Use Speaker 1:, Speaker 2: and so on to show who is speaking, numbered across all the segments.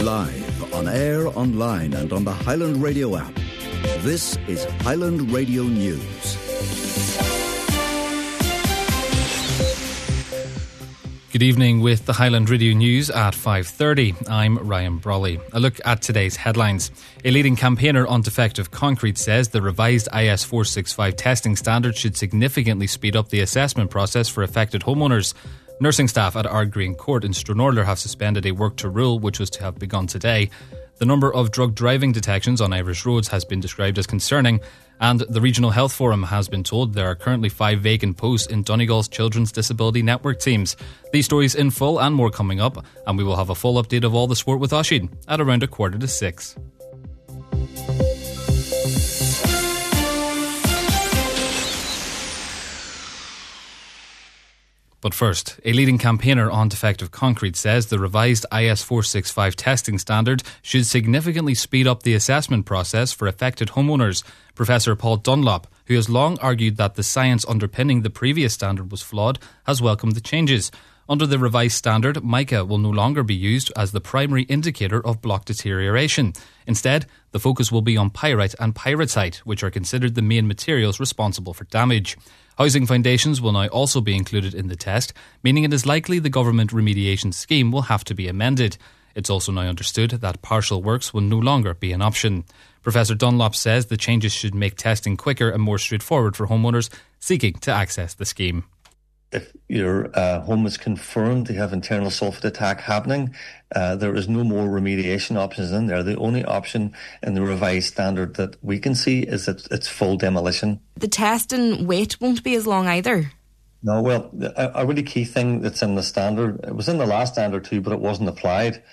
Speaker 1: Live, on air, online and on the Highland Radio app. This is Highland Radio News.
Speaker 2: Good evening with the Highland Radio News at 5:30. I'm Ryan Brawley. A look at today's headlines. A leading campaigner on defective concrete says the revised IS 465 testing standard should significantly speed up the assessment process for affected homeowners. Nursing staff at Ardgreen Court in Stranorlar have suspended a work to rule which was to have begun today. The number of drug driving detections on Irish roads has been described as concerning, and the Regional Health Forum has been told there are currently 5 vacant posts in Donegal's Children's Disability Network teams. These stories in full and more coming up, and we will have a full update of all the sport with Oisín at around 5:45. But first, a leading campaigner on defective concrete says the revised IS 465 testing standard should significantly speed up the assessment process for affected homeowners. Professor Paul Dunlop, who has long argued that the science underpinning the previous standard was flawed, has welcomed the changes. Under the revised standard, mica will no longer be used as the primary indicator of block deterioration. Instead, the focus will be on pyrite and pyrrhotite, which are considered the main materials responsible for damage. Housing foundations will now also be included in the test, meaning it is likely the government remediation scheme will have to be amended. It's also now understood that partial works will no longer be an option. Professor Dunlop says the changes should make testing quicker and more straightforward for homeowners seeking to access the scheme.
Speaker 3: If your home is confirmed to have internal sulphate attack happening, there is no more remediation options in there. The only option in the revised standard that we can see is that it's full demolition. The testing wait won't be as long either. No, well, a really key thing that's in the standard, it was in the last standard too, but it wasn't applied.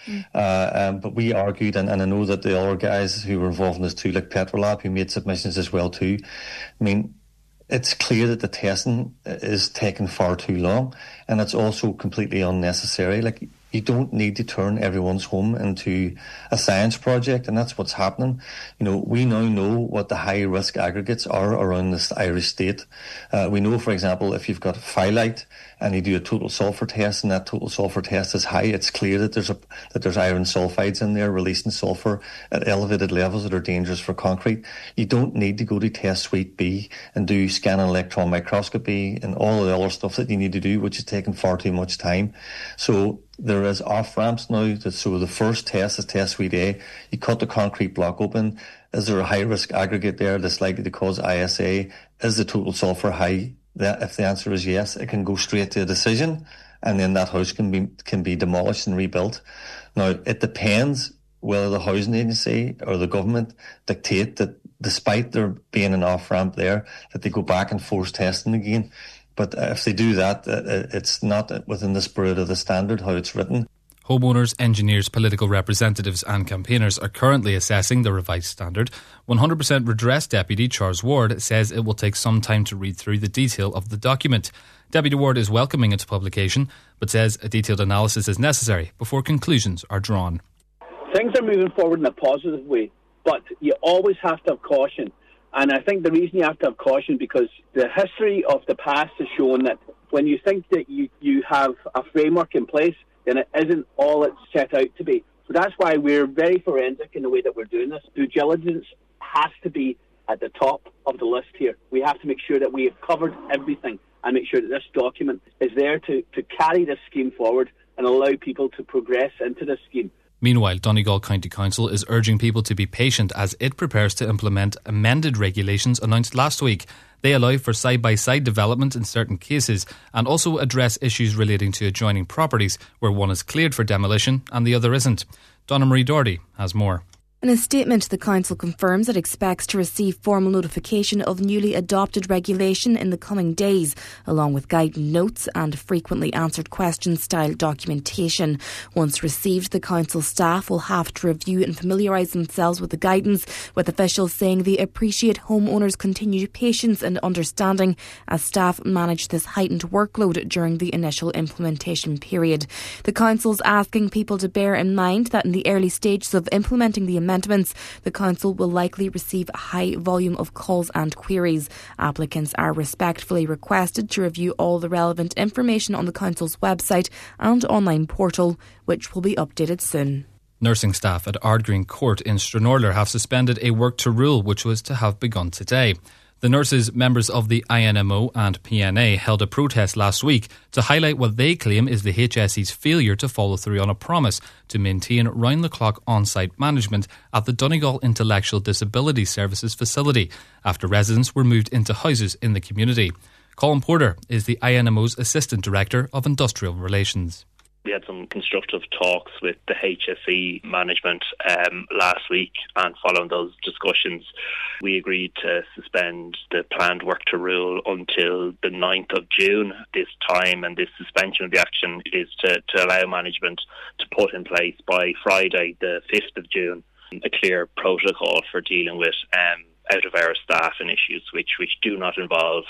Speaker 3: But we argued, and I know that the other guys who were involved in this too, like Petrolab, who made submissions as well too, I mean, it's clear that the testing is taking far too long, and it's also completely unnecessary. Like, you don't need to turn everyone's home into a science project, and that's what's happening. You know, we now know what the high risk aggregates are around this Irish state. We know, for example, if you've got phyllite and you do a total sulphur test, and that total sulphur test is high, it's clear that there's iron sulfides in there releasing sulphur at elevated levels that are dangerous for concrete. You don't need to go to test suite B and do scan and electron microscopy and all of the other stuff that you need to do, which is taking far too much time. So there is off-ramps now. So the first test is test suite A. You cut the concrete block open. Is there a high-risk aggregate there that's likely to cause ISA? Is the total sulphur high? If the answer is yes, it can go straight to a decision, and then that house can be demolished and rebuilt. Now, it depends whether the housing agency or the government dictate that, despite there being an off-ramp there, that they go back and force testing again. But if they do that, it's not within the spirit of the standard, how it's written.
Speaker 2: Homeowners, engineers, political representatives and campaigners are currently assessing the revised standard. 100% Redress Deputy Charles Ward says it will take some time to read through the detail of the document. Deputy Ward is welcoming its publication, but says a detailed analysis is necessary before conclusions are drawn.
Speaker 4: Things are moving forward in a positive way, but you always have to have caution. And I think the reason you have to have caution, because the history of the past has shown that when you think that you have a framework in place, then it isn't all it's set out to be. So that's why we're very forensic in the way that we're doing this. Due diligence has to be at the top of the list here. We have to make sure that we have covered everything and make sure that this document is there to carry this scheme forward and allow people to progress into this scheme.
Speaker 2: Meanwhile, Donegal County Council is urging people to be patient as it prepares to implement amended regulations announced last week. They allow for side-by-side development in certain cases and also address issues relating to adjoining properties where one is cleared for demolition and the other isn't. Donna Marie Doherty has more.
Speaker 5: In a statement, the Council confirms it expects to receive formal notification of newly adopted regulation in the coming days, along with guidance notes and frequently answered questions style documentation. Once received, the Council staff will have to review and familiarise themselves with the guidance, with officials saying they appreciate homeowners' continued patience and understanding as staff manage this heightened workload during the initial implementation period. The Council's asking people to bear in mind that in the early stages of implementing the amendments, the Council will likely receive a high volume of calls and queries. Applicants are respectfully requested to review all the relevant information on the Council's website and online portal, which will be updated soon.
Speaker 2: Nursing staff at Ardgreen Court in Stranorlar have suspended a work to rule which was to have begun today. The nurses, members of the INMO and PNA, held a protest last week to highlight what they claim is the HSE's failure to follow through on a promise to maintain round-the-clock on-site management at the Donegal Intellectual Disability Services facility after residents were moved into houses in the community. Colin Porter is the INMO's Assistant Director of Industrial Relations.
Speaker 6: We had some constructive talks with the HSE management last week, and following those discussions, we agreed to suspend the planned work to rule until the 9th of June. This time and this suspension of the action is to allow management to put in place by Friday, the 5th of June, a clear protocol for dealing with out-of-hours staff and issues which do not involve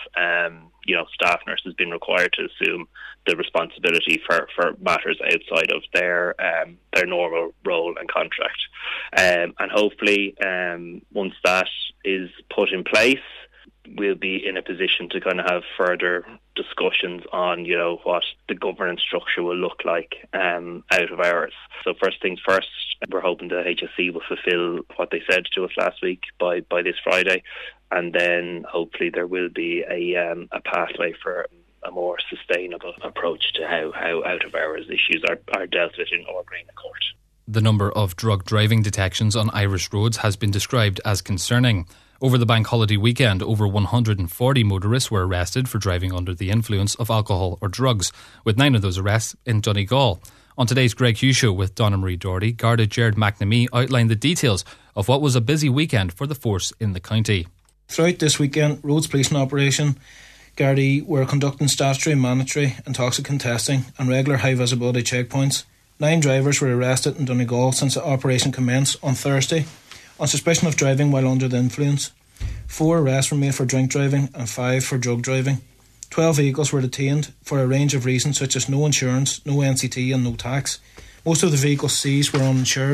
Speaker 6: staff nurses being required to assume the responsibility for matters outside of their normal role and contract. And hopefully, once that is put in place, we'll be in a position to kind of have further discussions on, what the governance structure will look like out of hours. So first things first, we're hoping the HSE will fulfil what they said to us last week by this Friday, and then hopefully there will be a pathway for a more sustainable approach to how out of hours issues are dealt with in Ardgreen Court.
Speaker 2: The number of drug driving detections on Irish roads has been described as concerning. Over the bank holiday weekend, over 140 motorists were arrested for driving under the influence of alcohol or drugs, with 9 of those arrests in Donegal. On today's Greg Hughes Show with Donna Marie Doherty, Garda Gerard McNamee outlined the details of what was a busy weekend for the force in the county.
Speaker 7: Throughout this weekend, roads policing operation, Gardaí were conducting statutory, mandatory, intoxicant testing and regular high visibility checkpoints. 9 drivers were arrested in Donegal since the operation commenced on Thursday on suspicion of driving while under the influence. 4 arrests were made for drink driving and 5 for drug driving. 12 vehicles were detained for a range of reasons such as no insurance, no NCT and no tax. Most of the vehicles seized were uninsured.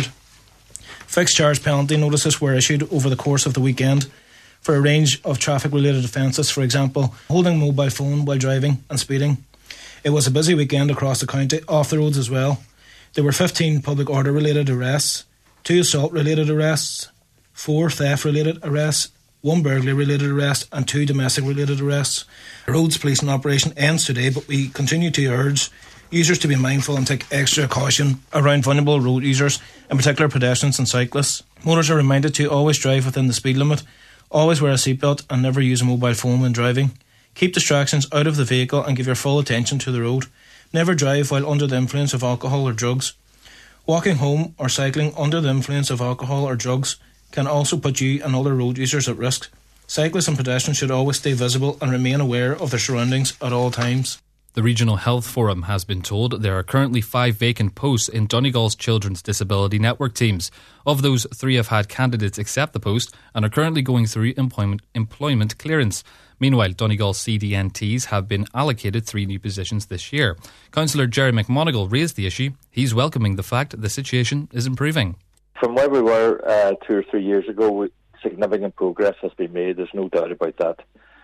Speaker 7: Fixed charge penalty notices were issued over the course of the weekend for a range of traffic-related offences, for example, holding a mobile phone while driving and speeding. It was a busy weekend across the county, off the roads as well. There were 15 public order-related arrests, 2 assault-related arrests, 4 theft-related arrests, 1 burglary-related arrest and 2 domestic-related arrests. The roads policing operation ends today, but we continue to urge users to be mindful and take extra caution around vulnerable road users, in particular pedestrians and cyclists. Motorists are reminded to always drive within the speed limit, always wear a seatbelt and never use a mobile phone when driving. Keep distractions out of the vehicle and give your full attention to the road. Never drive while under the influence of alcohol or drugs. Walking home or cycling under the influence of alcohol or drugs can also put you and other road users at risk. Cyclists and pedestrians should always stay visible and remain aware of their surroundings at all times.
Speaker 2: The Regional Health Forum has been told there are currently 5 vacant posts in Donegal's Children's Disability Network teams. Of those, 3 have had candidates accept the post and are currently going through employment clearance. Meanwhile, Donegal CDNTs have been allocated 3 new positions this year. Councillor Jerry McMonigal raised the issue. He's welcoming the fact the situation is improving.
Speaker 8: From where we were 2 or 3 years ago, significant progress has been made. There's no doubt about that.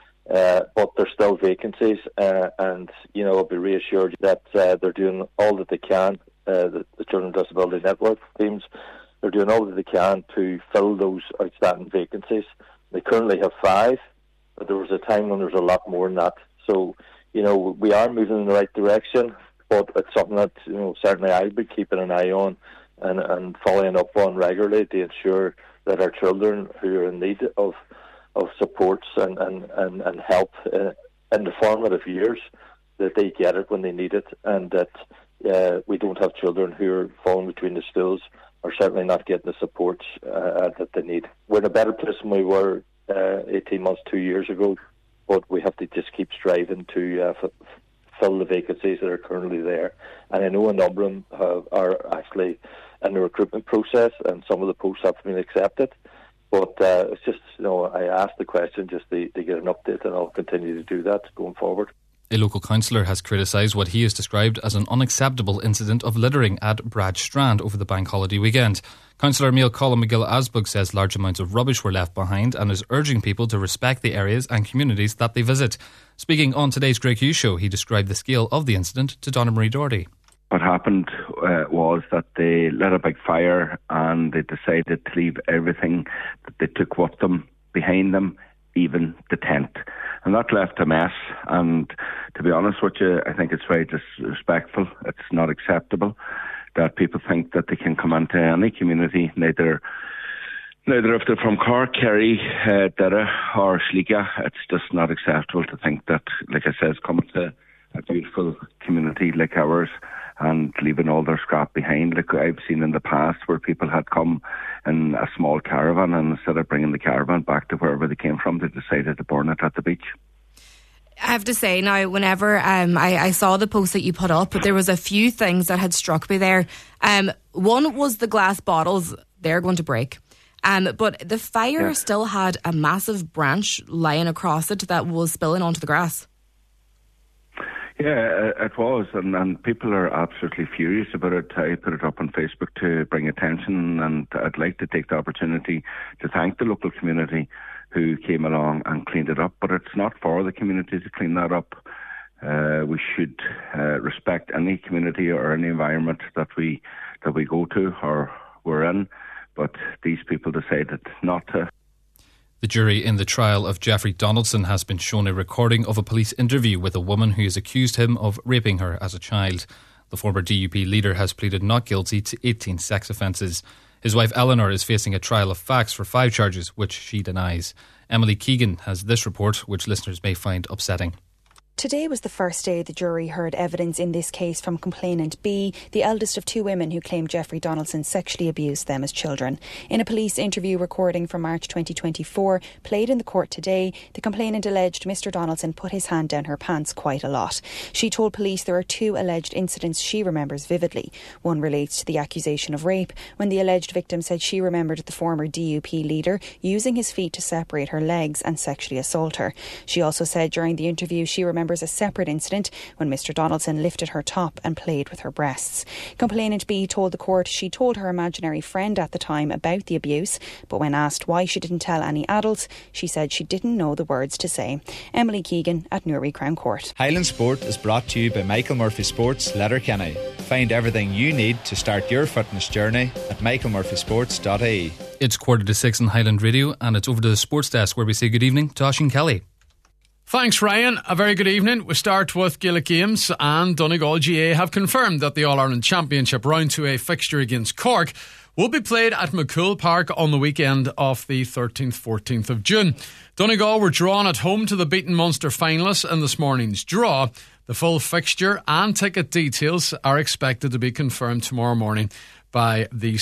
Speaker 8: But there's still vacancies, and I'll be reassured that they're doing all that they can. The Children's Disability Network teams, they're doing all that they can to fill those outstanding vacancies. They currently have 5, but there was a time when there was a lot more than that. So, we are moving in the right direction, but it's something that certainly I'll be keeping an eye on and following up on regularly to ensure that our children who are in need of supports and help in the formative years, that they get it when they need it, and that we don't have children who are falling between the stools or certainly not getting the supports that they need. We're in a better place than we were 18 months, 2 years ago, but we have to just keep striving to fill the vacancies that are currently there. And I know a number of them are actually in the recruitment process, and some of the posts have been accepted. But it's just, I asked the question just to get an update, and I'll continue to do that going forward.
Speaker 2: A local councillor has criticised what he has described as an unacceptable incident of littering at Bradstrand over the bank holiday weekend. Councillor Emil Colin McGill-Asbug says large amounts of rubbish were left behind and is urging people to respect the areas and communities that they visit. Speaking on today's Greg Hughes Show, he described the scale of the incident to Donna Marie Doherty.
Speaker 9: what happened was that they lit a big fire and they decided to leave everything that they took with them behind them, even the tent. And that left a mess. And to be honest with you, I think it's very disrespectful. It's not acceptable that people think that they can come into any community, neither if they're from Cork, Kerry, Derry or Sligo. It's just not acceptable to think that, like I said, coming to a beautiful community like ours and leaving all their scrap behind. Like I've seen in the past where people had come in a small caravan, and instead of bringing the caravan back to wherever they came from, they decided to burn it at the beach.
Speaker 5: I have to say now, whenever I saw the post that you put up, there was a few things that had struck me there. One was the glass bottles, they're going to break. But the fire still had a massive branch lying across it that was spilling onto the grass.
Speaker 9: Yeah, it was, and people are absolutely furious about it. I put it up on Facebook to bring attention, and I'd like to take the opportunity to thank the local community who came along and cleaned it up. But it's not for the community to clean that up. We should respect any community or any environment that we go to or we're in. But these people decided not to.
Speaker 2: The jury in the trial of Jeffrey Donaldson has been shown a recording of a police interview with a woman who has accused him of raping her as a child. The former DUP leader has pleaded not guilty to 18 sex offences. His wife Eleanor is facing a trial of facts for 5 charges, which she denies. Emily Keegan has this report, which listeners may find upsetting.
Speaker 10: Today was the first day the jury heard evidence in this case from complainant B, the eldest of 2 women who claimed Jeffrey Donaldson sexually abused them as children. In a police interview recording from March 2024, played in the court today, the complainant alleged Mr Donaldson put his hand down her pants quite a lot. She told police there are 2 alleged incidents she remembers vividly. One relates to the accusation of rape, when the alleged victim said she remembered the former DUP leader using his feet to separate her legs and sexually assault her. She also said during the interview she remembers a separate incident when Mr Donaldson lifted her top and played with her breasts. Complainant B told the court she told her imaginary friend at the time about the abuse, but when asked why she didn't tell any adults, she said she didn't know the words to say. Emily Keegan at Newry Crown Court.
Speaker 11: Highland Sport is brought to you by Michael Murphy Sports, Letterkenny. Find everything you need to start your fitness journey at michaelmurphysports.ie.
Speaker 2: It's 5:45 on Highland Radio, and it's over to the sports desk where we say good evening to Oisín Kelly.
Speaker 12: Thanks, Ryan. A very good evening. We start with Gaelic Games, and Donegal GA have confirmed that the All-Ireland Championship Round 2A fixture against Cork will be played at McCool Park on the weekend of the 13th-14th of June. Donegal were drawn at home to the beaten Munster finalists in this morning's draw. The full fixture and ticket details are expected to be confirmed tomorrow morning by the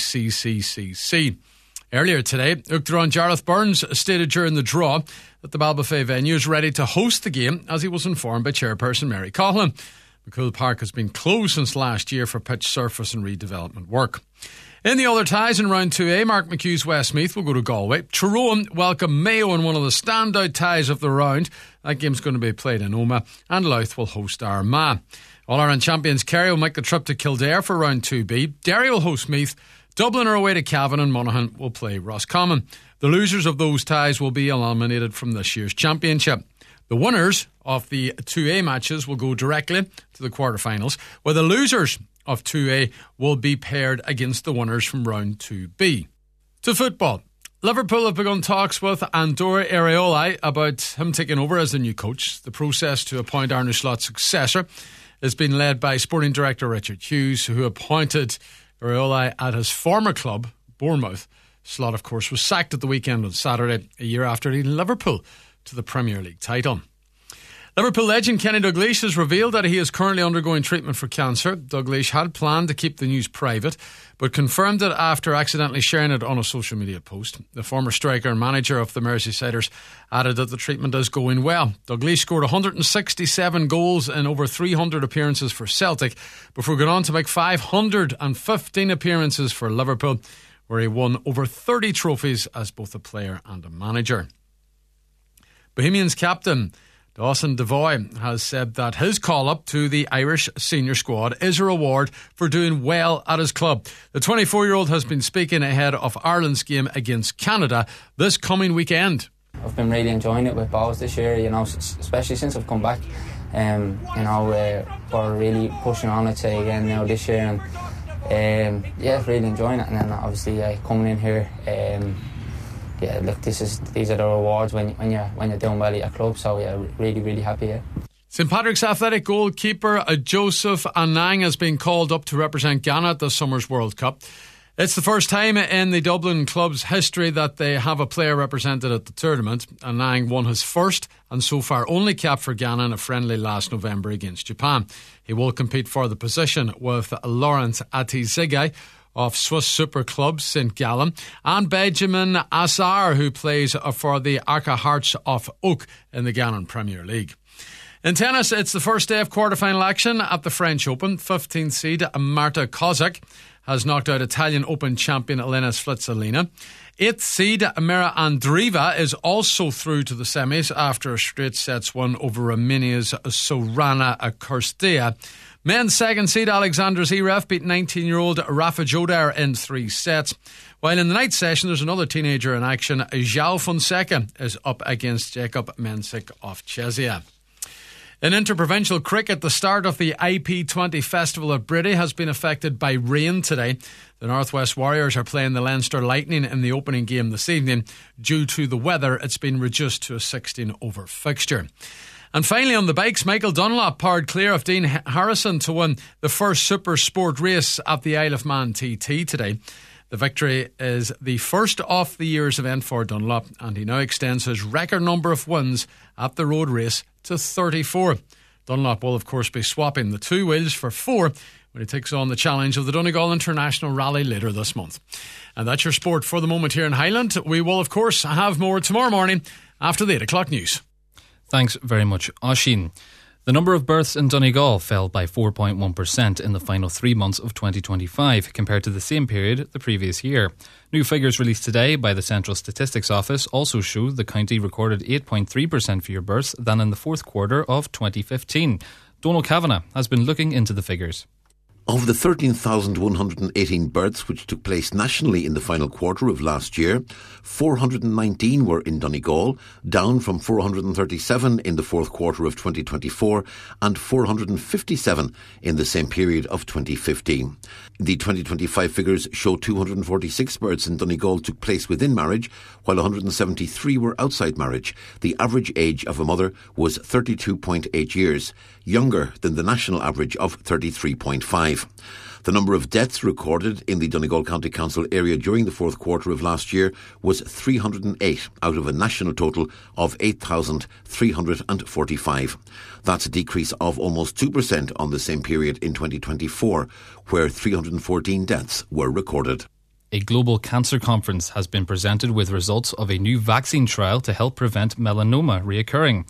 Speaker 12: CCCC. Earlier today, Uachtaráin Jarlath Burns stated during the draw that the Ballbofey venue is ready to host the game, as he was informed by Chairperson Mary Coughlin. McCool Park has been closed since last year for pitch surface and redevelopment work. In the other ties in Round 2A, Mark McHugh's Westmeath will go to Galway. Tyrone welcome Mayo in one of the standout ties of the round. That game's going to be played in Omagh, and Louth will host Armagh. All-Ireland champions Kerry will make the trip to Kildare for Round 2B. Derry will host Meath. Dublin are away to Cavan, and Monaghan will play Roscommon. The losers of those ties will be eliminated from this year's championship. The winners of the 2A matches will go directly to the quarterfinals, while the losers of 2A will be paired against the winners from Round 2B. To football. Liverpool have begun talks with Andor Iraola about him taking over as the new coach. The process to appoint Arne Slot's successor has been led by Sporting Director Richard Hughes, who appointed Iraola at his former club, Bournemouth. Slot, of course, was sacked at the weekend on Saturday, a year after leading Liverpool to the Premier League title. Liverpool legend Kenny Dalglish has revealed that he is currently undergoing treatment for cancer. Dalglish had planned to keep the news private, but confirmed it after accidentally sharing it on a social media post. The former striker and manager of the Merseysiders added that the treatment is going well. Dalglish scored 167 goals in over 300 appearances for Celtic before going on to make 515 appearances for Liverpool, where he won over 30 trophies as both a player and a manager. Bohemians captain Dawson Devoy has said that his call-up to the Irish senior squad is a reward for doing well at his club. The 24-year-old has been speaking ahead of Ireland's game against Canada this coming weekend.
Speaker 13: I've been really enjoying it with Bows this year, you know, especially since I've come back. We're really pushing on, I'd say, again now this year, and really enjoying it. And then obviously coming in here, these are the rewards when you're doing well at your club. So really happy here.
Speaker 12: St Patrick's Athletic goalkeeper Joseph Anang has been called up to represent Ghana at this summer's World Cup. It's the first time in the Dublin club's history that they have a player represented at the tournament. Anang won his first and so far only cap for Ghana in a friendly last November against Japan. He will compete for the position with Lawrence Atizige of Swiss super club St Gallen and Benjamin Assar, who plays for the Aka Hearts of Oak in the Ghanan Premier League. In tennis, it's the first day of quarter-final action at the French Open. 15th seed Marta Kozak has knocked out Italian Open champion Elena Svitolina. 8th seed Mira Andreeva is also through to the semis after a straight sets win over Romania's Sorana Kirstea. Men's second seed Alexander Zverev beat 19-year-old Rafa Joder in 3 sets. While in the night session, there's another teenager in action. João Fonseca is up against Jacob Mensik of Czechia. In interprovincial cricket, the start of the IP20 Festival at Bridie has been affected by rain today. The Northwest Warriors are playing the Leinster Lightning in the opening game this evening. Due to the weather, it's been reduced to a 16-over fixture. And finally on the bikes, Michael Dunlop powered clear of Dean Harrison to win the first Super Sport race at the Isle of Man TT today. The victory is the first of the year's event for Dunlop, and he now extends his record number of wins at the road race to 34. Dunlop will of course be swapping the 2 wheels for 4 when he takes on the challenge of the Donegal International Rally later this month. And that's your sport for the moment here in Highland. We will of course have more tomorrow morning after the 8 o'clock news.
Speaker 2: Thanks very much, Oisín. The number of births in Donegal fell by 4.1% in the final 3 months of 2025 compared to the same period the previous year. New figures released today by the Central Statistics Office also show the county recorded 8.3% fewer births than in the fourth quarter of 2015. Donal Kavanagh has been looking into the figures.
Speaker 14: Of the 13,118 births which took place nationally in the final quarter of last year, 419 were in Donegal, down from 437 in the fourth quarter of 2024 and 457 in the same period of 2015. The 2025 figures show 246 births in Donegal took place within marriage, while 173 were outside marriage. The average age of a mother was 32.8 years, younger than the national average of 33.5. The number of deaths recorded in the Donegal County Council area during the fourth quarter of last year was 308 out of a national total of 8,345. That's a decrease of almost 2% on the same period in 2024, where 314 deaths were recorded.
Speaker 2: A global cancer conference has been presented with results of a new vaccine trial to help prevent melanoma reoccurring.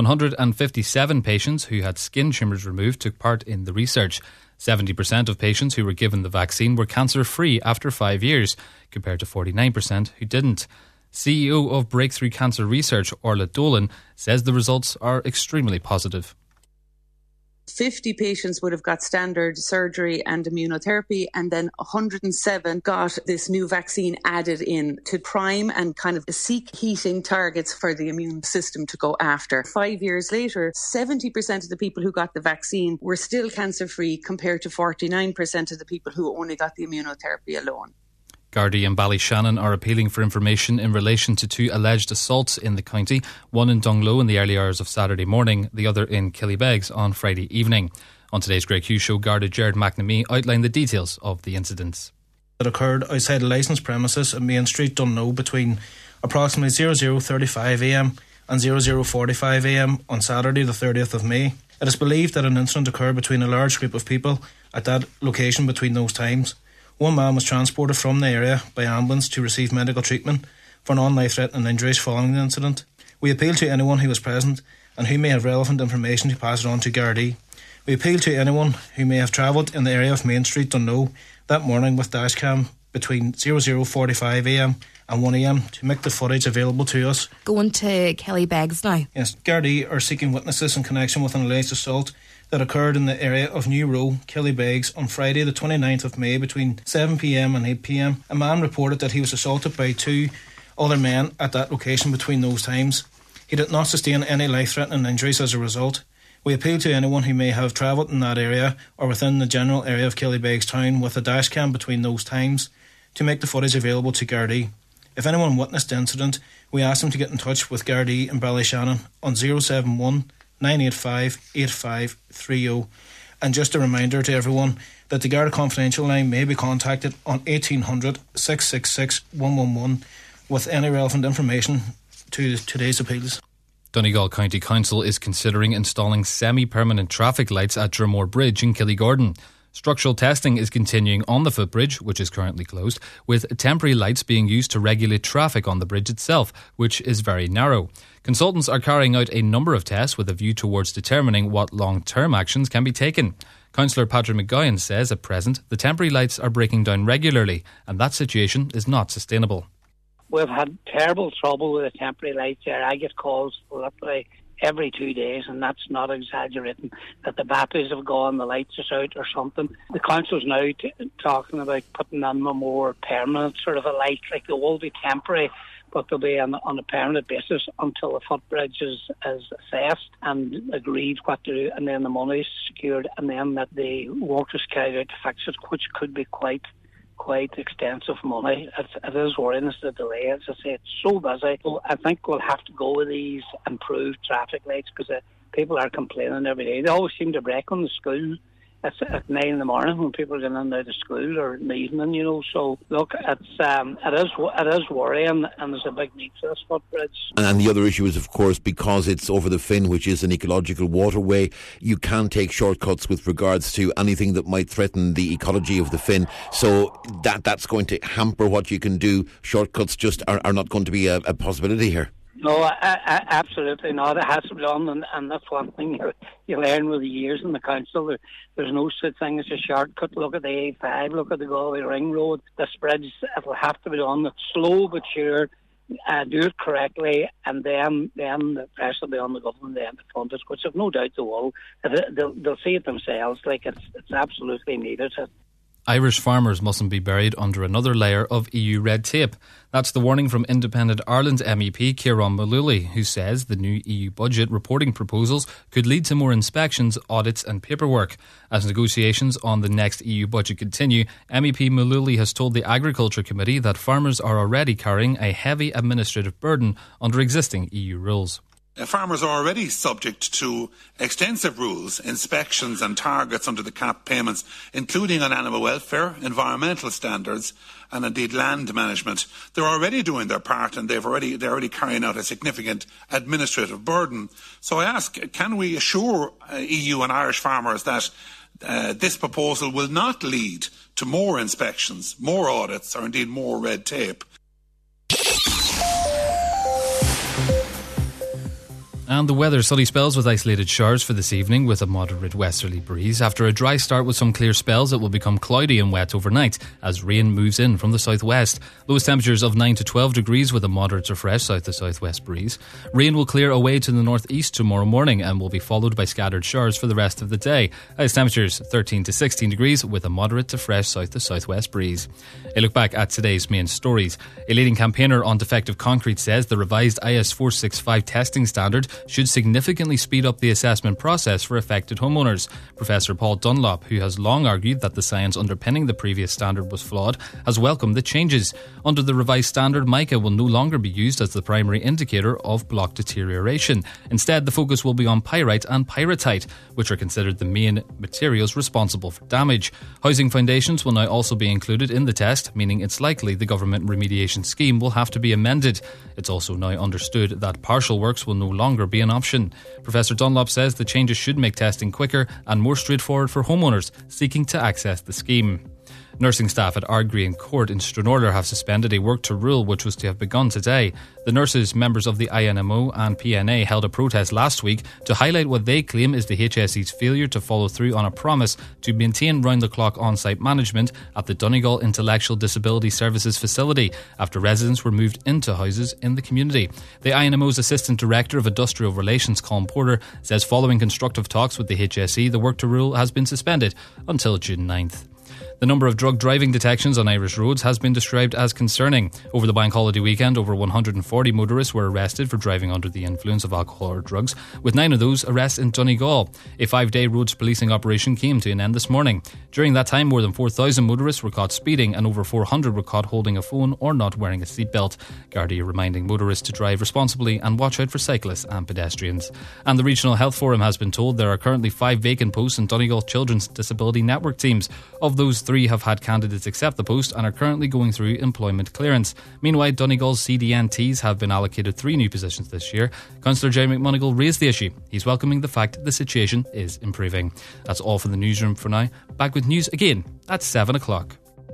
Speaker 2: 157 patients who had skin tumours removed took part in the research. 70% of patients who were given the vaccine were cancer-free after 5 years, compared to 49% who didn't. CEO of Breakthrough Cancer Research, Orla Dolan, says the results are extremely positive.
Speaker 15: 50 patients would have got standard surgery and immunotherapy, and then 107 got this new vaccine added in to prime and kind of seek heating targets for the immune system to go after. 5 years later, 70% of the people who got the vaccine were still cancer-free, compared to 49% of the people who only got the immunotherapy alone.
Speaker 2: Gardaí and Ballyshannon are appealing for information in relation to 2 alleged assaults in the county, one in Dunglow in the early hours of Saturday morning, the other in Killybegs on Friday evening. On today's Greg Hughes show, Garda Jared McNamee outlined the details of the incidents.
Speaker 7: It occurred outside a licensed premises at Main Street, Dunglow, between approximately 00:35am and 00:45am on Saturday the 30th of May. It is believed that an incident occurred between a large group of people at that location between those times. One man was transported from the area by ambulance to receive medical treatment for non-life-threatening injuries following the incident. We appeal to anyone who was present and who may have relevant information to pass it on to Gardaí. We appeal to anyone who may have travelled in the area of Main Street, Dunglow, that morning with dashcam between 00:45am and 1am to make the footage available to us.
Speaker 5: Going to Killybegs now.
Speaker 7: Yes, Gardaí are seeking witnesses in connection with an alleged assault that occurred in the area of New Row, Killybegs, on Friday the 29th of May between 7pm and 8pm. A man reported that he was assaulted by 2 other men at that location between those times. He did not sustain any life-threatening injuries as a result. We appeal to anyone who may have travelled in that area or within the general area of Killybegs town with a dashcam between those times to make the footage available to Gardaí. If anyone witnessed the incident, we ask them to get in touch with Gardaí in Ballyshannon on 071 985 8530. And just a reminder to everyone that the Garda Confidential line may be contacted on 1800 666 111 with any relevant information to today's appeals.
Speaker 2: Donegal County Council is considering installing semi-permanent traffic lights at Dromore Bridge in Killygordon. Structural testing is continuing on the footbridge, which is currently closed, with temporary lights being used to regulate traffic on the bridge itself, which is very narrow. Consultants are carrying out a number of tests with a view towards determining what long-term actions can be taken. Councillor Patrick McGowan says at present the temporary lights are breaking down regularly and that situation is not sustainable.
Speaker 16: We've had terrible trouble with the temporary lights there. I get calls literally every 2 days, and that's not exaggerating, that the batteries have gone, the lights are out or something. The council's now talking about putting in a more permanent sort of a light, like they will be temporary, but they'll be on a permanent basis until the footbridge is assessed and agreed what to do, and then the money is secured, and then that the work is carried out to fix it, which could be quite extensive money. It is worrying us, the delay. As I say, it's so busy. So I think we'll have to go with these improved traffic lights because people are complaining every day. They always seem to break on the school. It's at 9 in the morning when people are getting in and out of school, or in the evening, you know. So look, it is worrying, and there's a big need for this footbridge.
Speaker 14: And the other issue is, of course, because it's over the Finn, which is an ecological waterway, you can take shortcuts with regards to anything that might threaten the ecology of the Finn. So that's going to hamper what you can do. Shortcuts just are not going to be a possibility here.
Speaker 16: No, absolutely not. It has to be done, and that's one thing you learn with the years in the council. There's no such thing as a shortcut. Look at the A5, look at the Galway Ring Road. This bridge, it'll have to be done. It's slow but sure. Do it correctly, and then the pressure will be on the government then to fund it, which I've no doubt they will. They'll see it themselves. Like it's absolutely needed.
Speaker 2: Irish farmers mustn't be buried under another layer of EU red tape. That's the warning from Independent Ireland MEP Kieran Mullooly, who says the new EU budget reporting proposals could lead to more inspections, audits and paperwork. As negotiations on the next EU budget continue, MEP Mullooly has told the Agriculture Committee that farmers are already carrying a heavy administrative burden under existing EU rules.
Speaker 17: Farmers are already subject to extensive rules, inspections and targets under the CAP payments, including on animal welfare, environmental standards and indeed land management. They're already doing their part and they're already carrying out a significant administrative burden. So I ask, can we assure EU and Irish farmers that this proposal will not lead to more inspections, more audits or indeed more red tape?
Speaker 2: And the weather, sunny spells with isolated showers for this evening with a moderate westerly breeze. After a dry start with some clear spells, it will become cloudy and wet overnight as rain moves in from the southwest. Lowest temperatures of 9 to 12 degrees with a moderate to fresh south to southwest breeze. Rain will clear away to the northeast tomorrow morning and will be followed by scattered showers for the rest of the day. Highest temperatures 13 to 16 degrees with a moderate to fresh south to southwest breeze. A look back at today's main stories. A leading campaigner on defective concrete says the revised IS 465 testing standard should significantly speed up the assessment process for affected homeowners. Professor Paul Dunlop, who has long argued that the science underpinning the previous standard was flawed, has welcomed the changes. Under the revised standard, mica will no longer be used as the primary indicator of block deterioration. Instead, the focus will be on pyrite and pyrrhotite, which are considered the main materials responsible for damage. Housing foundations will now also be included in the test, meaning it's likely the government remediation scheme will have to be amended. It's also now understood that partial works will no longer be an option. Professor Dunlop says the changes should make testing quicker and more straightforward for homeowners seeking to access the scheme. Nursing staff at Ardgreen Court in Stranorlar have suspended a work to rule which was to have begun today. The nurses, members of the INMO and PNA, held a protest last week to highlight what they claim is the HSE's failure to follow through on a promise to maintain round-the-clock on-site management at the Donegal Intellectual Disability Services facility after residents were moved into houses in the community. The INMO's Assistant Director of Industrial Relations, Colin Porter, says following constructive talks with the HSE, the work to rule has been suspended until June 9th. The number of drug driving detections on Irish roads has been described as concerning. Over the bank holiday weekend, over 140 motorists were arrested for driving under the influence of alcohol or drugs, with 9 of those arrests in Donegal. A 5-day roads policing operation came to an end this morning. During that time, more than 4,000 motorists were caught speeding and over 400 were caught holding a phone or not wearing a seatbelt. Gardaí are reminding motorists to drive responsibly and watch out for cyclists and pedestrians. And the Regional Health Forum has been told there are currently 5 vacant posts in Donegal Children's Disability Network teams. Of those, 3 have had candidates accept the post and are currently going through employment clearance. Meanwhile, Donegal's CDNTs have been allocated 3 new positions this year. Councillor Jerry McMonigal raised the issue. He's welcoming the fact the situation is improving. That's all from the newsroom for now. Back with news again at 7 o'clock.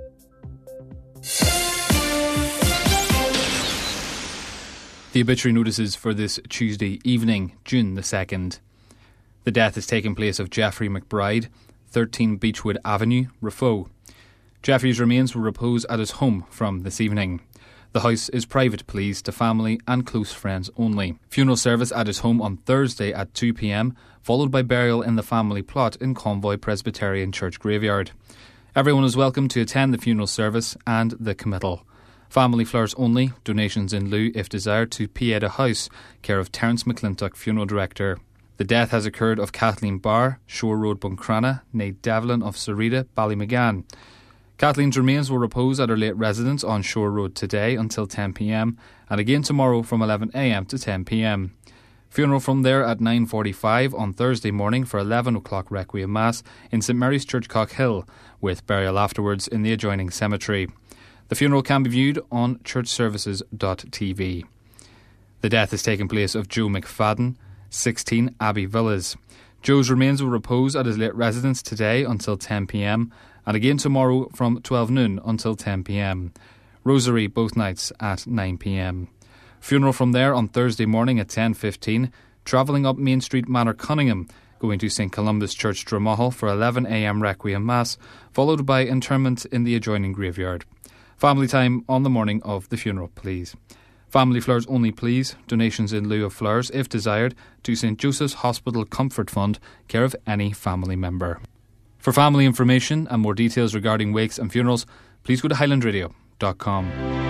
Speaker 2: The obituary notices for this Tuesday evening, June the 2nd. The death has taken place of Jeffrey McBride, 13 Beechwood Avenue, Raphoe. Jeffrey's remains will repose at his home from this evening. The house is private, please, to family and close friends only. Funeral service at his home on Thursday at 2 p.m, followed by burial in the family plot in Convoy Presbyterian Church Graveyard. Everyone is welcome to attend the funeral service and the committal. Family flowers only, donations in lieu if desired to Pieta House, care of Terence McClintock, funeral director. The death has occurred of Kathleen Barr, Shore Road, Buncrana, née Devlin of Sarita, Ballymcgann. Kathleen's remains will repose at her late residence on Shore Road today until 10 p.m, and again tomorrow from 11 a.m. to 10 p.m. Funeral from there at 9:45 on Thursday morning for 11 o'clock Requiem Mass in St Mary's Church Cockhill, with burial afterwards in the adjoining cemetery. The funeral can be viewed on churchservices.tv. The death has taken place of Joe McFadden, 16 Abbey Villas. Joe's remains will repose at his late residence today until 10 p.m, and again tomorrow from 12 noon until 10 p.m. Rosary both nights at 9 p.m. Funeral from there on Thursday morning at 10:15, travelling up Main Street Manor, Cunningham, going to St Columbus Church, Dromahal for 11 a.m. Requiem Mass, followed by interment in the adjoining graveyard. Family time on the morning of the funeral, please. Family flowers only, please. Donations in lieu of flowers, if desired, to St Joseph's Hospital Comfort Fund, care of any family member. For family information and more details regarding wakes and funerals, please go to highlandradio.com.